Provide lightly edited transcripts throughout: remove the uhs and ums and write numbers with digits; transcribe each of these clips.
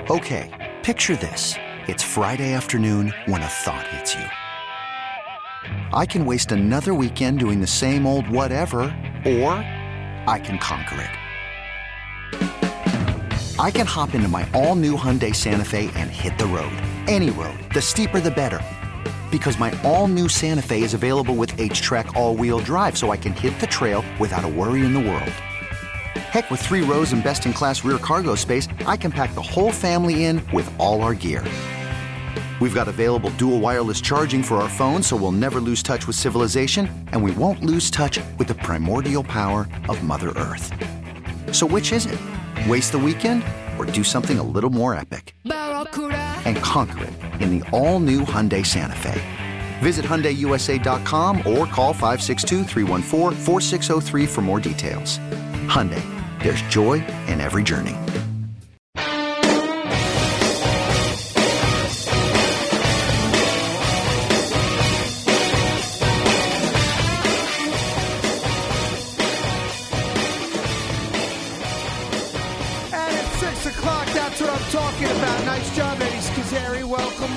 Okay, picture this. It's Friday afternoon when a thought hits you. I can waste another weekend doing the same old whatever, or I can conquer it. I can hop into my all-new Hyundai Santa Fe and hit the road. Any road. The steeper, the better. Because my all-new Santa Fe is available with H-Track all-wheel drive, so I can hit the trail without a worry in the world. Heck, with 3 rows and best-in-class rear cargo space, I can pack the whole family in with all our gear. We've got available dual wireless charging for our phones, so we'll never lose touch with civilization, and we won't lose touch with the primordial power of Mother Earth. So which is it? Waste the weekend or do something a little more epic? And conquer it in the all-new Hyundai Santa Fe. Visit HyundaiUSA.com or call 562-314-4603 for more details. Hyundai, there's joy in every journey. Talking about. Nice job, Eddie Schizzeri. Welcome.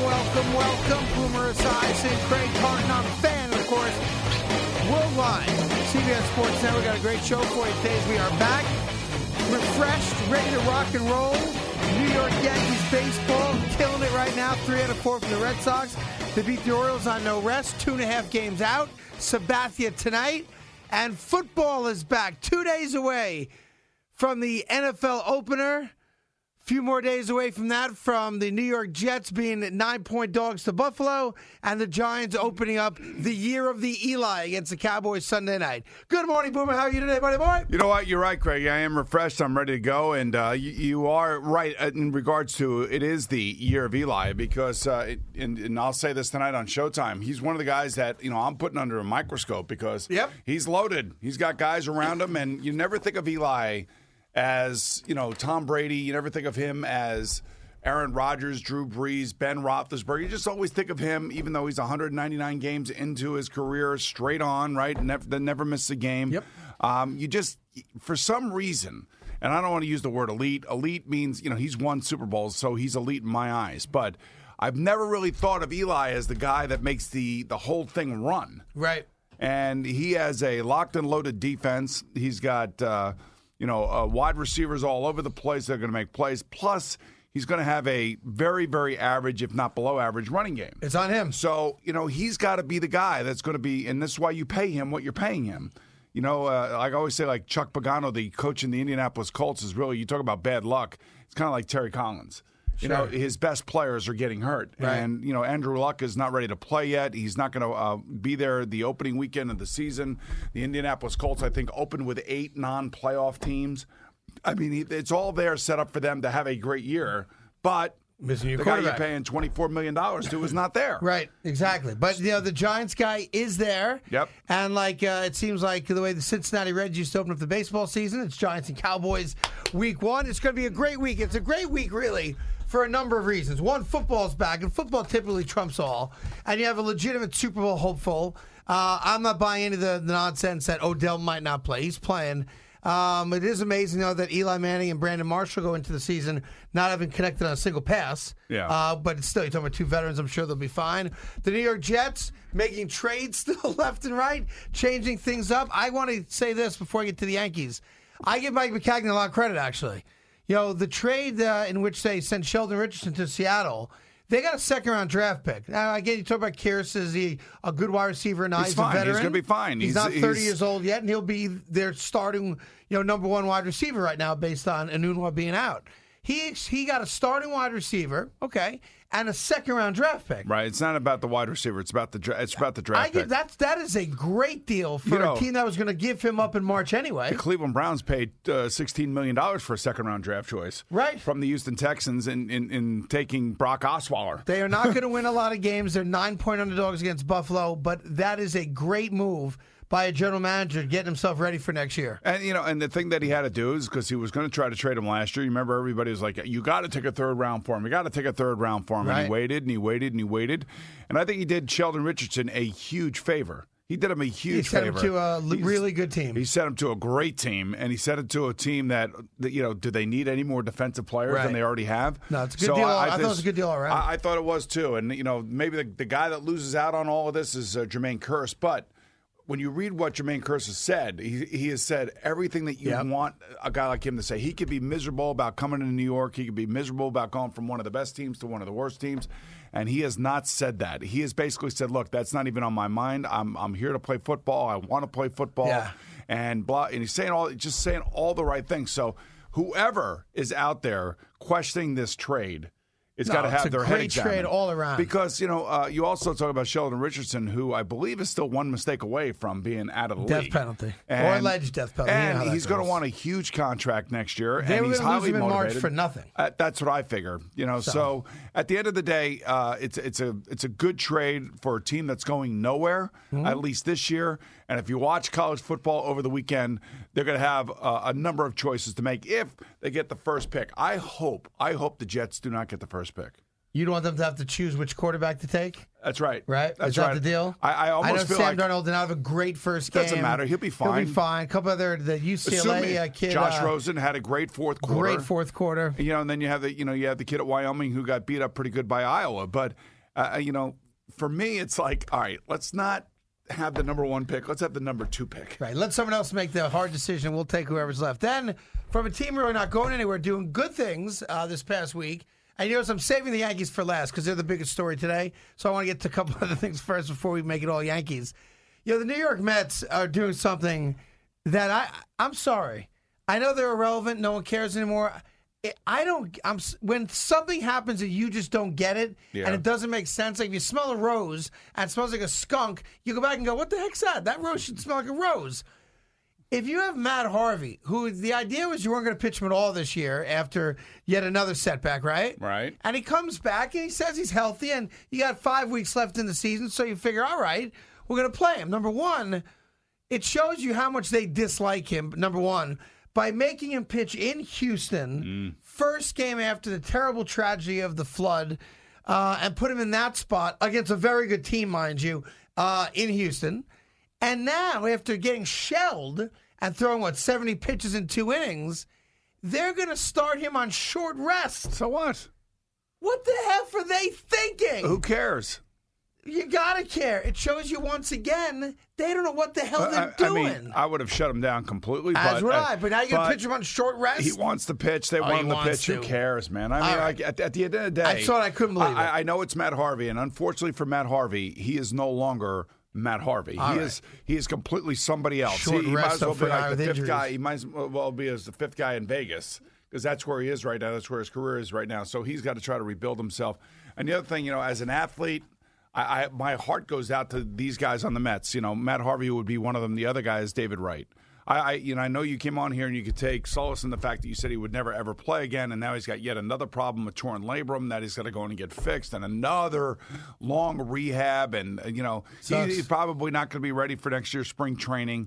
Boomer Esiason, Craig Carton on the Fan, and of course, worldwide. CBS Sports Network got a great show for you today as we are back, refreshed, ready to rock and roll. New York Yankees baseball, killing it right now. 3 out of 4 from the Red Sox. They beat the Orioles on no rest. 2.5 games out. Sabathia tonight. And football is back. 2 days away from the NFL opener. Few more days away from that, from the New York Jets being 9-point dogs to Buffalo, and the Giants opening up the year of the Eli against the Cowboys Sunday night. Good morning, Boomer. How are you today, buddy boy? You know what? You're right, Craig. I am refreshed. I'm ready to go. And you are right in regards to it is the year of Eli because, and I'll say this tonight on Showtime, he's one of the guys that, I'm putting under a microscope because he's loaded. He's got guys around him, and you never think of Eli as, Tom Brady. You never think of him as Aaron Rodgers, Drew Brees, Ben Roethlisberger. You just always think of him, even though he's 199 games into his career, straight on, right? Never missed a game. Yep. You just, for some reason, and I don't want to use the word elite. Elite means, he's won Super Bowls, so he's elite in my eyes. But I've never really thought of Eli as the guy that makes the whole thing run. Right. And he has a locked and loaded defense. He's got wide receivers all over the place that are going to make plays. Plus, he's going to have a very, very average, if not below average, running game. It's on him. So, he's got to be the guy that's going to be, and this is why you pay him what you're paying him. I always say, like Chuck Pagano, the coach in the Indianapolis Colts, is really, you talk about bad luck, it's kind of like Terry Collins. Sure. His best players are getting hurt. Right. And, Andrew Luck is not ready to play yet. He's not going to be there the opening weekend of the season. The Indianapolis Colts, I think, opened with 8 non-playoff teams. I mean, it's all there set up for them to have a great year. But missing your the guy quarterback you're paying $24 million to is not there. Right, exactly. But, the Giants guy is there. Yep. And, it seems like the way the Cincinnati Reds used to open up the baseball season, it's Giants and Cowboys week 1. It's going to be a great week. It's a great week, really, for a number of reasons. One, football's back, and football typically trumps all. And you have a legitimate Super Bowl hopeful. I'm not buying any of the nonsense that Odell might not play. He's playing. It is amazing, though, that Eli Manning and Brandon Marshall go into the season not having connected on a single pass. Yeah. But it's still, you're talking about 2 veterans. I'm sure they'll be fine. The New York Jets making trades still left and right, changing things up. I want to say this before I get to the Yankees. I give Mike Maccagnan a lot of credit, actually. The trade in which they sent Sheldon Richardson to Seattle, they got a second-round draft pick. Now, again, you talk about Kearse. Is he a good wide receiver? Now he's fine. a veteran. He's going to be fine. He's not 30 years old yet, and he'll be their starting, number 1 wide receiver right now based on Enunwa being out. He got a starting wide receiver, okay, and a second-round draft pick. Right. It's not about the wide receiver. It's about the draft pick. That is a great deal for a team that was going to give him up in March anyway. The Cleveland Browns paid $16 million for a second-round draft choice. Right. From the Houston Texans in taking Brock Osweiler. They are not going to win a lot of games. They're 9-point underdogs against Buffalo, but that is a great move by a general manager getting himself ready for next year. And, and the thing that he had to do is because he was going to try to trade him last year. You remember everybody was like, you got to take a 3rd round for him. You got to take a 3rd round for him. Right. And he waited and he waited and he waited. And I think he did Sheldon Richardson a huge favor. He did him a huge favor. favor. He sent him to a really good team. He sent him to a great team, and he sent it to a team that do they need any more defensive players than they already have? No, it's a good deal. I thought it was a good deal all around. I thought it was too, and maybe the guy that loses out on all of this is Jermaine Kearse, but when you read what Jermaine Kearse has said, he has said everything that you want a guy like him to say. He could be miserable about coming to New York. He could be miserable about going from one of the best teams to one of the worst teams. And he has not said that. He has basically said, look, that's not even on my mind. I'm here to play football. I want to play football. Yeah. And blah. And he's saying all the right things. So whoever is out there questioning this trade, it's got to have their head examined. It's a great trade all around. Because, you also talk about Sheldon Richardson, who I believe is still one mistake away from being out of the league. Death penalty. Or alleged death penalty. And he's going to want a huge contract next year. They and were he's going to lose him in motivated. March for nothing. That's what I figure. So at the end of the day, it's a good trade for a team that's going nowhere, at least this year. And if you watch college football over the weekend, they're going to have a number of choices to make if they get the first pick. I hope the Jets do not get the first pick. You don't want them to have to choose which quarterback to take? That's right. Right? That's Is that the deal? I almost feel Sam like Darnold did not have a great first game. Doesn't matter. He'll be fine. He'll be fine. A couple other the UCLA kid. Josh Rosen had a great fourth quarter. Great fourth quarter. And then you have the kid at Wyoming who got beat up pretty good by Iowa. But for me, it's like, all right, let's not have the number 1 pick. Let's have the number 2 pick. Right. Let someone else make the hard decision. We'll take whoever's left. Then, from a team really not going anywhere, doing good things this past week. And I'm saving the Yankees for last because they're the biggest story today. So I want to get to a couple other things first before we make it all Yankees. The New York Mets are doing something that I'm sorry. I know they're irrelevant. No one cares anymore. When something happens and you just don't get it and it doesn't make sense, like if you smell a rose and it smells like a skunk, you go back and go, what the heck's that? That rose should smell like a rose. If you have Matt Harvey, who the idea was you weren't going to pitch him at all this year after yet another setback, right? Right. And he comes back and he says he's healthy and you got 5 weeks left in the season, so you figure, all right, we're going to play him. Number one, it shows you how much they dislike him, number one, by making him pitch in Houston, first game after the terrible tragedy of the flood, and put him in that spot against a very good team, mind you, in Houston. And now, after getting shelled and throwing, 70 pitches in 2 innings, they're going to start him on short rest. So what? What the F are they thinking? Who cares? You got to care. It shows you once again, they don't know what the hell they're doing. I would have shut him down completely. As would I, but now you're going to pitch him on short rest? He wants to pitch. They want him to pitch. Who cares, man? At the end of the day. I thought I couldn't believe it. I know it's Matt Harvey, and unfortunately for Matt Harvey, he is no longer Matt Harvey. He is completely somebody else. He might as well be like the fifth guy. He might as well be as the 5th guy in Vegas because that's where he is right now. That's where his career is right now. So he's got to try to rebuild himself. And the other thing, as an athlete, my heart goes out to these guys on the Mets. Matt Harvey would be one of them. The other guy is David Wright. I know you came on here and you could take solace in the fact that you said he would never, ever play again, and now he's got yet another problem with torn labrum that he's got to go in and get fixed, and another long rehab, and, he's probably not going to be ready for next year's spring training.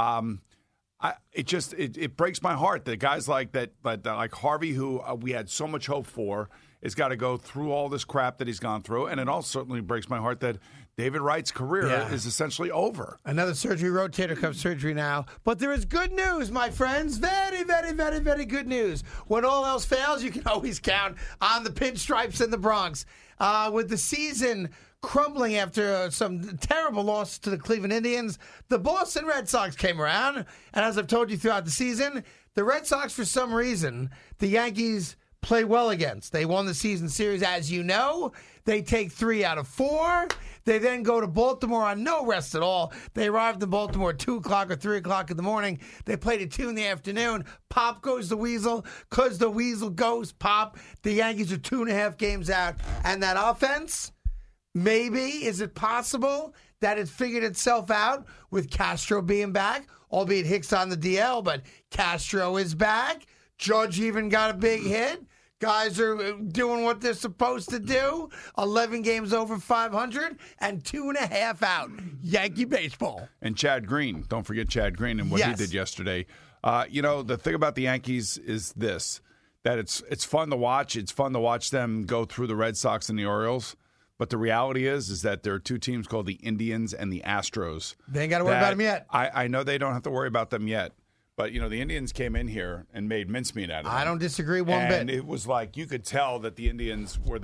It breaks my heart that guys like that, like Harvey, who we had so much hope for, has got to go through all this crap that he's gone through, and it also certainly breaks my heart that David Wright's career is essentially over. Another surgery, rotator cuff surgery now. But there is good news, my friends. Very, very, very, very good news. When all else fails, you can always count on the Pinstripes in the Bronx. With the season crumbling after some terrible loss to the Cleveland Indians, the Boston Red Sox came around. And as I've told you throughout the season, the Red Sox, for some reason, the Yankees play well against. They won the season series, as you know. They take 3 out of 4. They then go to Baltimore on no rest at all. They arrived in Baltimore at 2 o'clock or 3 o'clock in the morning. They played at 2 in the afternoon. Pop goes the Weasel. Because the Weasel goes pop. The Yankees are 2.5 games out. And that offense, maybe, is it possible that it figured itself out with Castro being back? Albeit Hicks on the DL, but Castro is back. Judge even got a big hit. Guys are doing what they're supposed to do. 11 games over 500 and 2.5 out. Yankee baseball. And Chad Green. Don't forget Chad Green and what he did yesterday. The thing about the Yankees is this, that it's fun to watch. It's fun to watch them go through the Red Sox and the Orioles. But the reality is that there are two teams called the Indians and the Astros. They ain't got to worry about them yet. I know they don't have to worry about them yet. But, the Indians came in here and made mincemeat out of them. I don't disagree one bit. And it was like you could tell that the Indians were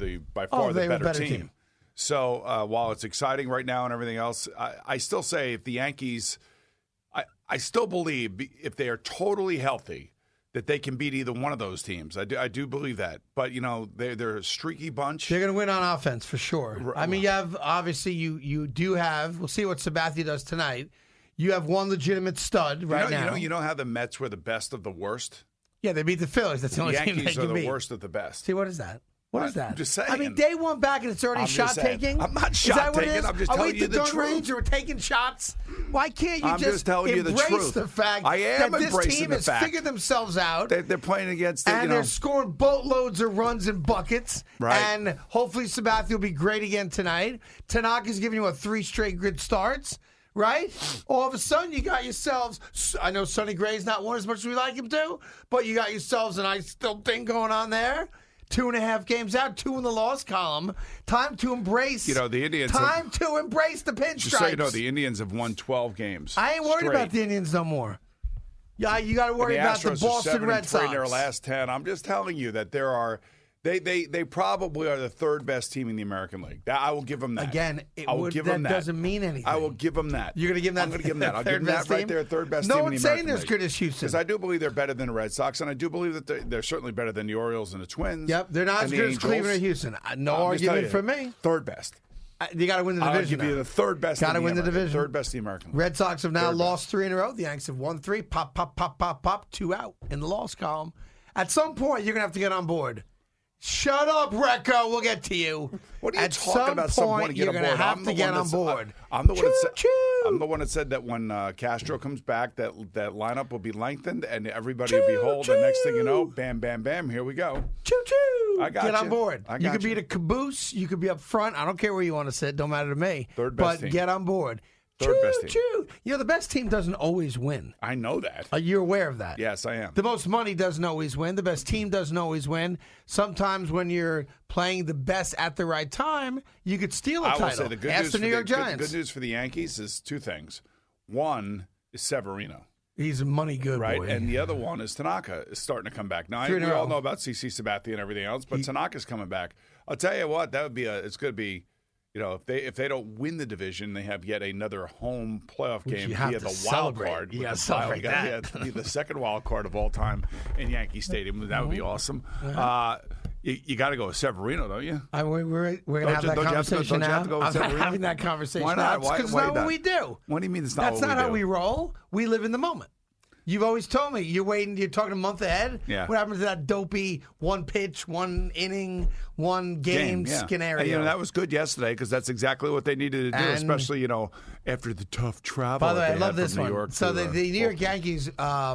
by far the better team. So while it's exciting right now and everything else, I still say if the Yankees – I still believe if they are totally healthy that they can beat either one of those teams. I do believe that. But, they're a streaky bunch. They're going to win on offense for sure. I mean, you have – obviously you do have – we'll see what Sabathia does tonight. You have one legitimate stud right now. You know how the Mets were the best of the worst? Yeah, they beat the Phillies. That's the only team they can beat. The Yankees are the worst of the best. See, what is that? What is that? I'm just saying. I mean, day one back and it's already shot taking. I'm not shot taking. I'm just telling you the truth. Are we at the gun range or we're taking shots? Why can't you just telling you the truth. Embrace the fact that this team has figured themselves out? They're playing against and they're scoring boatloads of runs and buckets. Right. And hopefully Sabathia will be great again tonight. Tanaka's giving you 3 straight good starts. Right? All of a sudden, you got yourselves, I know Sonny Gray's not won as much as we like him to, but you got yourselves a nice little thing going on there. 2.5 games out, 2 in the loss column. Time to embrace. The Indians. To embrace the pinstripes. Just so you know, the Indians have won 12 games. I ain't worried about the Indians no more. Yeah, you got to worry about the Boston Red Sox. In their last 10. I'm just telling you that there are. They probably are the third best team in the American League. I will give them that. Again, that doesn't mean anything. I will give them that. You're going to give them that? I'm going to give them that. I'll give them that right there, third best team team in the American League. No one's saying they're as good as Houston. Because I do believe they're better than the Red Sox, and I do believe that they're certainly better than the Orioles and the Twins. Yep, they're not as good as Cleveland or Houston. No argument for me. Third best. You got to win the division. I'll give you the third best. Got to win the division. Third best in the American League. Red Sox have now lost 3 in a row. The Yankees have won 3. Pop, pop, pop, pop, pop. 2 out in the loss column. At some point, you're going to have to get on board. Shut up, Recco. We'll get to you. What are you talking about? Point, you're going to have to get on board. I'm the one that said that when Castro comes back, that lineup will be lengthened and everybody will be whole. The next thing you know, bam, bam, bam, here we go. Choo-choo. I got you. Get on board. You could be the caboose. You could be up front. I don't care where you want to sit. Don't matter to me. Third best team. But get on board. Third best team. The best team doesn't always win. I know that. You're aware of that? Yes, I am. The most money doesn't always win. The best team doesn't always win. Sometimes when you're playing the best at the right time, you could steal a title. I will say the good Ask the New York Giants. The good news for the Yankees is 2 things. One is Severino. He's a money good right? boy. And the other one is Tanaka is starting to come back. Now, we all know about CC Sabathia and everything else, but Tanaka's coming back. I'll tell you what, it's going to be. If they don't win the division, they have yet another home playoff game via the wild card. You got to celebrate that. Be the second wild card of all time in Yankee Stadium. That would be awesome. You got to go with Severino, don't you? We're going to have that conversation now. I'm having that conversation. Why not? Because it's not what we do. What do you mean it's not what we do? That's not how we roll. We live in the moment. You've always told me you're talking a month ahead. Yeah. What happens to that dopey 1 pitch, 1 inning, 1 game scenario? That was good yesterday because that's exactly what they needed to do, especially after the tough travel. By the way, I love this one. So the New York Yankees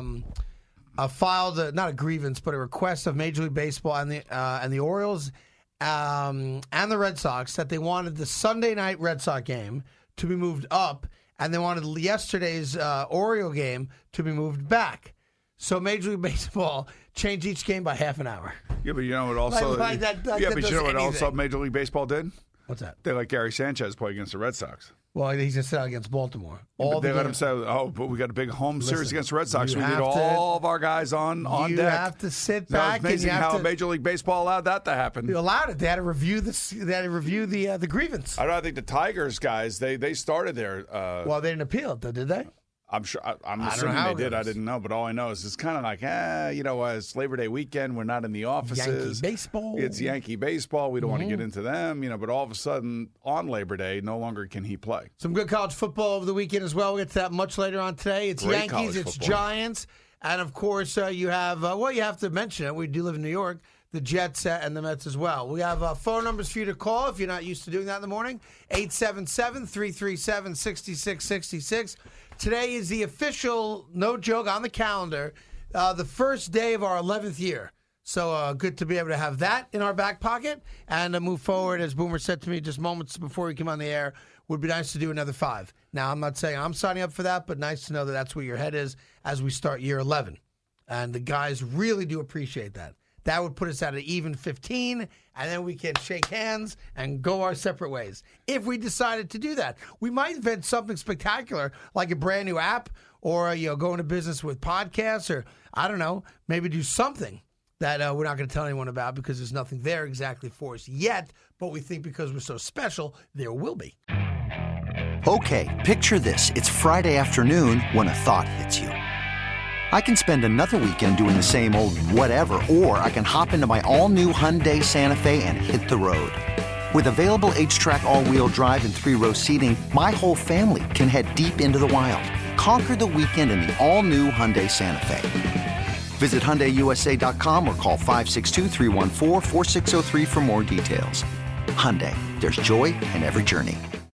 filed not a grievance, but a request of Major League Baseball and the Orioles and the Red Sox that they wanted the Sunday night Red Sox game to be moved up. And they wanted yesterday's Oriole game to be moved back. So Major League Baseball changed each game by half an hour. Yeah, but you know what also... but you know what also Major League Baseball did? What's that? They let Gary Sanchez play against the Red Sox. Well, he's going to sit out against Baltimore. They let him say, but we got a big home series against the Red Sox. We need all of our guys on deck. You have to sit back. It's amazing how Major League Baseball allowed that to happen. They allowed it. They had to review the grievance. I think the Tigers guys, they started their... well, they didn't appeal it, though, did they? I'm sure. I'm assuming they did. I didn't know, but all I know is it's kind of like, it's Labor Day weekend. We're not in the offices. Yankee baseball. It's Yankee baseball. We don't want to get into them, But all of a sudden, on Labor Day, no longer can he play. Some good college football over the weekend as well. We'll get to that much later on today. It's Great Yankees. It's football. Giants, and of course you have. You have to mention it. We do live in New York. The Jets and the Mets as well. We have phone numbers for you to call if you're not used to doing that in the morning. 877-337-6666. Today is the official, no joke, on the calendar, the first day of our 11th year. So good to be able to have that in our back pocket and move forward. As Boomer said to me just moments before we came on the air, would be nice to do another 5. Now, I'm not saying I'm signing up for that, but nice to know that that's where your head is as we start year 11. And the guys really do appreciate that. That would put us at an even 15, and then we can shake hands and go our separate ways. If we decided to do that, we might invent something spectacular, like a brand new app, or go into business with podcasts, or I don't know, maybe do something that we're not going to tell anyone about because there's nothing there exactly for us yet, but we think because we're so special, there will be. Okay, picture this. It's Friday afternoon when a thought hits you. I can spend another weekend doing the same old whatever, or I can hop into my all-new Hyundai Santa Fe and hit the road. With available H-Track all-wheel drive and 3-row seating, my whole family can head deep into the wild. Conquer the weekend in the all-new Hyundai Santa Fe. Visit HyundaiUSA.com or call 562-314-4603 for more details. Hyundai, there's joy in every journey.